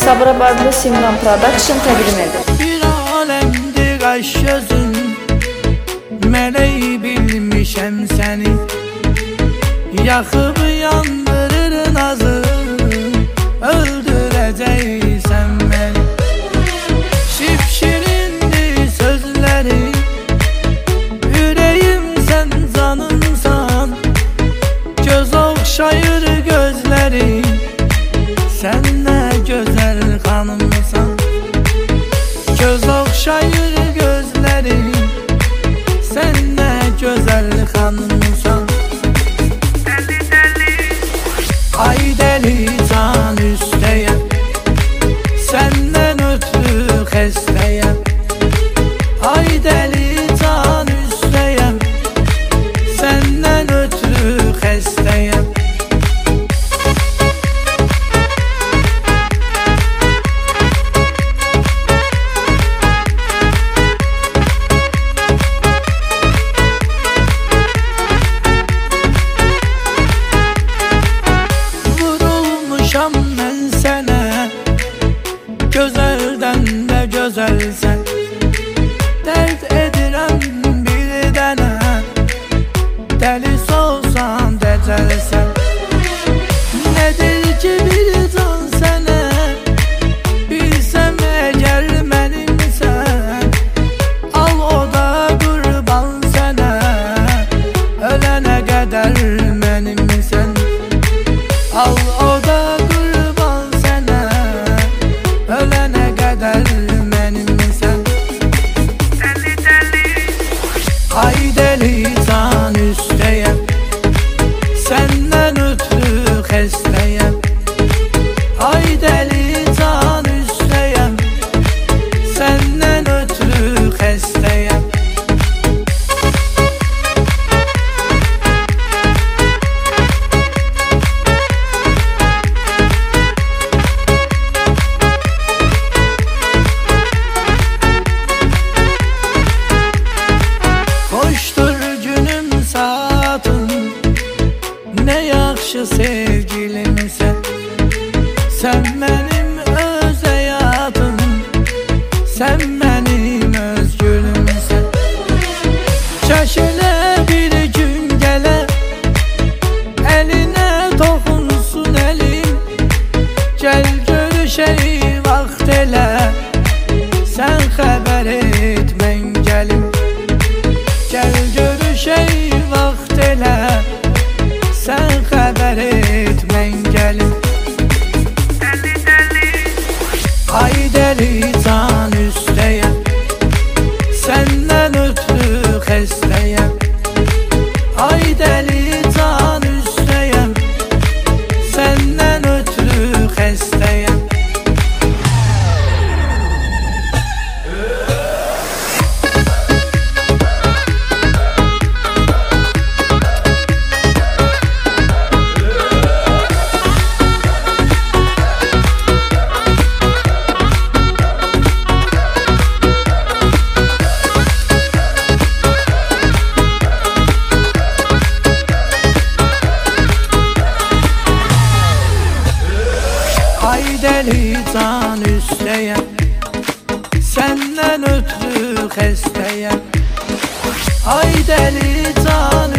Sabirabadlı Simran Production təqdim edir. Bir alemdi qaş gözün, meleği bilmişəm səni. Yaxıb yandırır nazın, öldürəcəksən məni. Şipşirindir sözlərin, ürəyim sən canımsan. Göz oxşayır gözlərin, sən nə gözəl xanımsan. Göz oxşayır gözlərin, sən nə gözəl xanımsan. Dəli dəli, ay dəli can üstəyəm, səndən ötürü xəstəyəm. Ay dəli can üstəyəm, səndən ötürü xəstəyəm. Mən sənə, gözəldən də gözəlsən. Dərd edirəm bir dənə, dəli solsan dəcəlsən. Nədir ki bir can sənə, bilsəm əgər mənimsən. Al o da qurban sənə, ölənə qədər mənimsən. Al o da qurban sənə, ölənə qədər mənimsən. Dəli dəli, ay dəli can üstəyəm, səndən ötürü xəstəyəm. Ay dəli can üstəyəm, səndən ötürü xəstəyəm. Nə yaxşı sevgilimsən, sən mənim öz həyatım, sən mənim öz gülümsən. Çəkilə bir gün gələ, əlinə toxunsun əlim. Gəl görüşək vaxt elə, sən xəbər et mən gəlim. Gəl görüşək vaxt elə, sən xəbər et mən gəlim. Dəli dəli, ay dəli can üstəyəm, səndən ötürü xəstəyəm. Ay dəli can üstəyəm, səndən ötürü xəstəyəm. Ay dəli can üstəyəm, səndən ötürü xəstəyəm. Ay dəli can